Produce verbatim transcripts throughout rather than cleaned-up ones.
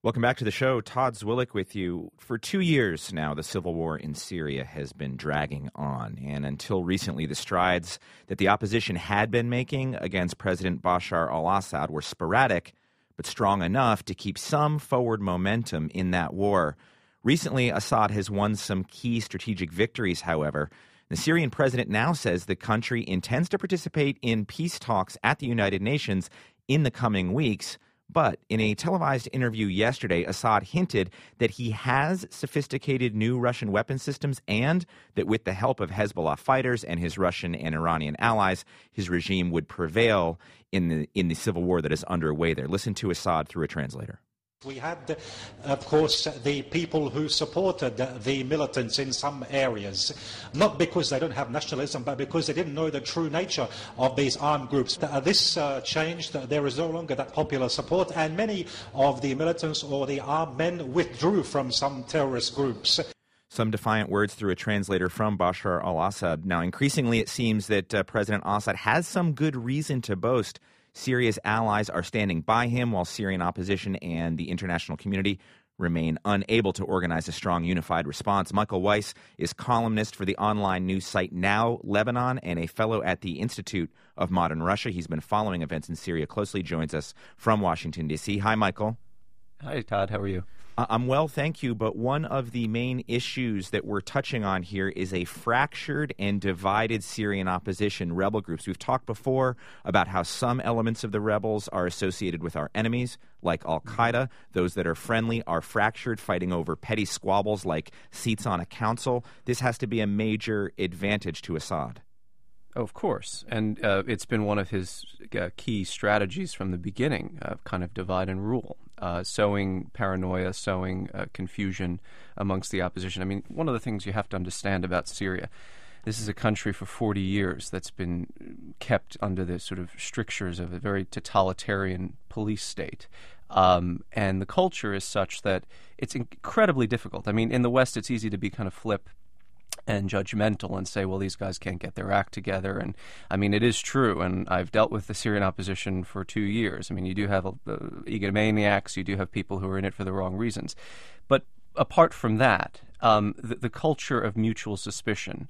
Welcome back to the show. Todd Zwillich with you. For two years now, the civil war in Syria has been dragging on. And until recently, the strides that the opposition had been making against President Bashar al-Assad were sporadic, but strong enough to keep some forward momentum in that war. Recently, Assad has won some key strategic victories, however. The Syrian president now says the country intends to participate in peace talks at the United Nations in the coming weeks. But in a televised interview yesterday, Assad hinted that he has sophisticated new Russian weapon systems and that with the help of Hezbollah fighters and his Russian and Iranian allies, his regime would prevail in the in the civil war that is underway there. Listen to Assad through a translator. We had, of course, the people who supported the militants in some areas, not because they don't have nationalism, but because they didn't know the true nature of these armed groups. This uh, changed. There is no longer that popular support, and many of the militants or the armed men withdrew from some terrorist groups. Some defiant words through a translator from Bashar al-Assad. Now, increasingly, it seems that uh, President Assad has some good reason to boast. Syria's allies are standing by him, while Syrian opposition and the international community remain unable to organize a strong, unified response. Michael Weiss is columnist for the online news site Now Lebanon and a fellow at the Institute of Modern Russia. He's been following events in Syria closely, joins us from Washington, D C. Hi, Michael. Hi, Todd. How are you? I'm well, thank you, but one of the main issues that we're touching on here is a fractured and divided Syrian opposition, rebel groups. We've talked before about how some elements of the rebels are associated with our enemies, like al-Qaeda. Those that are friendly are fractured, fighting over petty squabbles like seats on a council. This has to be a major advantage to Assad. Of course, and uh, it's been one of his uh, key strategies from the beginning, uh, kind of divide and rule, uh, sowing paranoia, sowing uh, confusion amongst the opposition. I mean, one of the things you have to understand about Syria, this is a country for forty years that's been kept under the sort of strictures of a very totalitarian police state. Um, and the culture is such that it's incredibly difficult. I mean, in the West, it's easy to be kind of flip and judgmental and say, well, these guys can't get their act together. And I mean, it is true. And I've dealt with the Syrian opposition for two years. I mean, you do have uh, egomaniacs. You do have people who are in it for the wrong reasons. But apart from that, um, the, the culture of mutual suspicion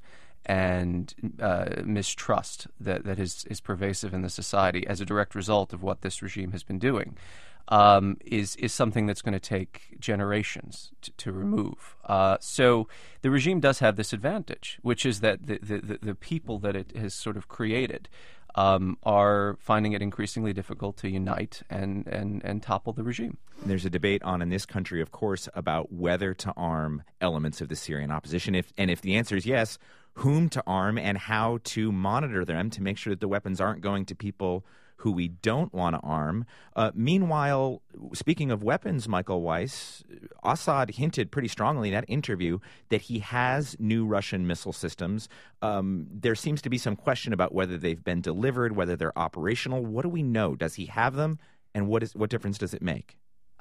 and uh, mistrust that, that is, is pervasive in the society as a direct result of what this regime has been doing Um, is is something that's going to take generations to, to remove. Uh, so the regime does have this advantage, which is that the, the, the people that it has sort of created um, are finding it increasingly difficult to unite and, and, and topple the regime. There's a debate on in this country, of course, about whether to arm elements of the Syrian opposition. If, and if the answer is yes, whom to arm and how to monitor them to make sure that the weapons aren't going to people who we don't want to arm. Uh, meanwhile, speaking of weapons, Michael Weiss, Assad hinted pretty strongly in that interview that he has new Russian missile systems. Um, there seems to be some question about whether they've been delivered, whether they're operational. What do we know? Does he have them, and what is what difference does it make?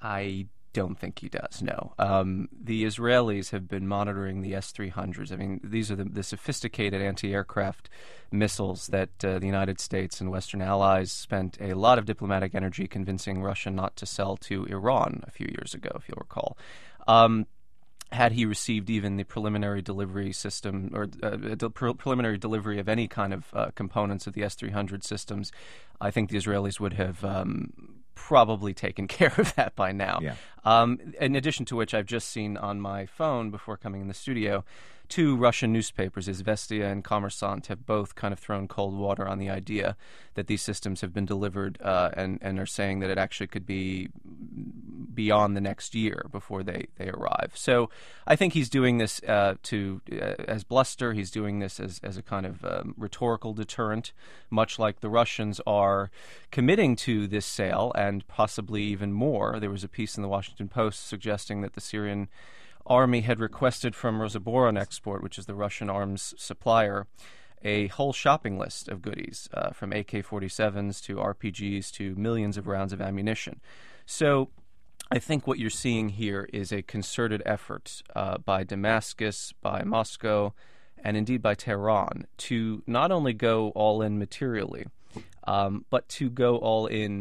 I don't think he does, no. Um, the Israelis have been monitoring the S three hundreds. I mean, these are the, the sophisticated anti-aircraft missiles that uh, the United States and Western allies spent a lot of diplomatic energy convincing Russia not to sell to Iran a few years ago, if you'll recall. Um, had he received even the preliminary delivery system or uh, the pre- preliminary delivery of any kind of uh, components of the S three hundred systems, I think the Israelis would have um, probably taken care of that by now. Yeah. Um, in addition to which, I've just seen on my phone before coming in the studio, two Russian newspapers, Izvestia and Kommersant, have both kind of thrown cold water on the idea that these systems have been delivered uh, and, and are saying that it actually could be beyond the next year before they, they arrive. So I think he's doing this uh, to uh, as bluster. He's doing this as, as a kind of um, rhetorical deterrent, much like the Russians are committing to this sale and possibly even more. There was a piece in the Washington Post suggesting that the Syrian army had requested from Rosaboronexport, which is the Russian arms supplier, a whole shopping list of goodies, uh, from A K forty-sevens to R P Gs to millions of rounds of ammunition. So I think what you're seeing here is a concerted effort uh, by Damascus, by Moscow, and indeed by Tehran to not only go all in materially, um, but to go all in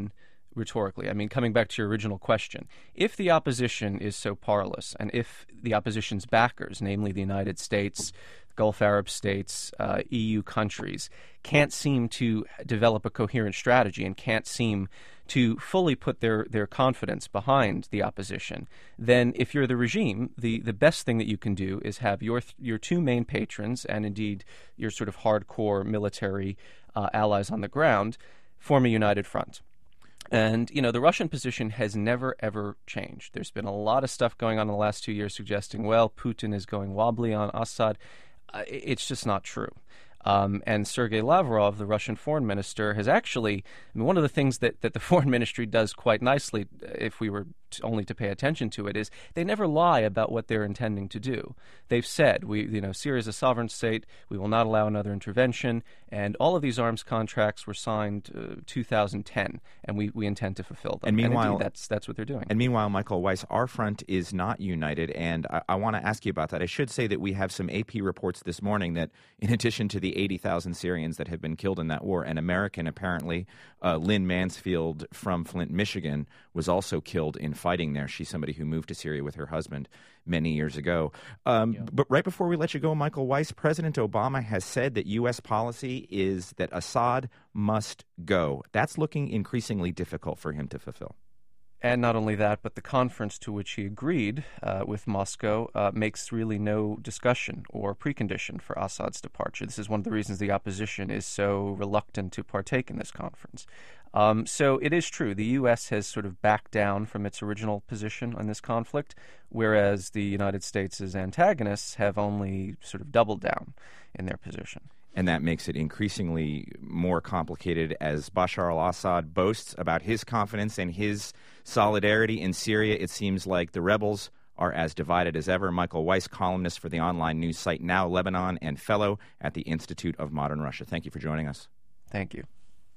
rhetorically. I mean, coming back to your original question, if the opposition is so powerless, and if the opposition's backers, namely the United States, Gulf Arab states, uh, E U countries, can't seem to develop a coherent strategy and can't seem to fully put their, their confidence behind the opposition, then if you're the regime, the, the best thing that you can do is have your your two main patrons and indeed your sort of hardcore military uh, allies on the ground form a united front. And, you know, the Russian position has never, ever changed. There's been a lot of stuff going on in the last two years suggesting, well, Putin is going wobbly on Assad. Uh, it's just not true. Um, and Sergei Lavrov, the Russian foreign minister, has actually, I mean, one of the things that, that the foreign ministry does quite nicely, if we were to, only to pay attention to it, is they never lie about what they're intending to do. They've said, we, you know, Syria is a sovereign state, we will not allow another intervention, and all of these arms contracts were signed uh, two thousand ten, and we, we intend to fulfill them. And meanwhile, and indeed, that's that's what they're doing. And meanwhile, Michael Weiss, our front is not united, and I, I want to ask you about that. I should say that we have some A P reports this morning that, in addition to the eighty thousand Syrians that have been killed in that war, an American, apparently, uh, Lynn Mansfield from Flint, Michigan, was also killed in fighting there. She's somebody who moved to Syria with her husband many years ago. Um, yeah. But right before we let you go, Michael Weiss, President Obama has said that U S policy is that Assad must go. That's looking increasingly difficult for him to fulfill. And not only that, but the conference to which he agreed uh, with Moscow uh, makes really no discussion or precondition for Assad's departure. This is one of the reasons the opposition is so reluctant to partake in this conference. Um, so it is true, the U S has sort of backed down from its original position on this conflict, whereas the United States' antagonists have only sort of doubled down in their position. And that makes it increasingly more complicated as Bashar al-Assad boasts about his confidence and his solidarity in Syria. It seems like the rebels are as divided as ever. Michael Weiss, columnist for the online news site Now Lebanon and fellow at the Institute of Modern Russia. Thank you for joining us. Thank you.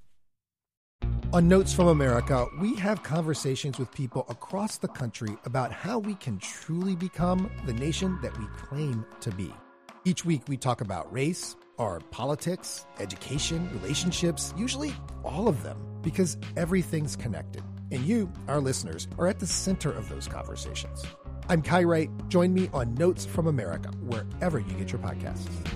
On Notes from America, we have conversations with people across the country about how we can truly become the nation that we claim to be. Each week we talk about race, our politics, education, relationships, usually all of them, because everything's connected. And you, our listeners, are at the center of those conversations. I'm Kai Wright. Join me on Notes from America, wherever you get your podcasts.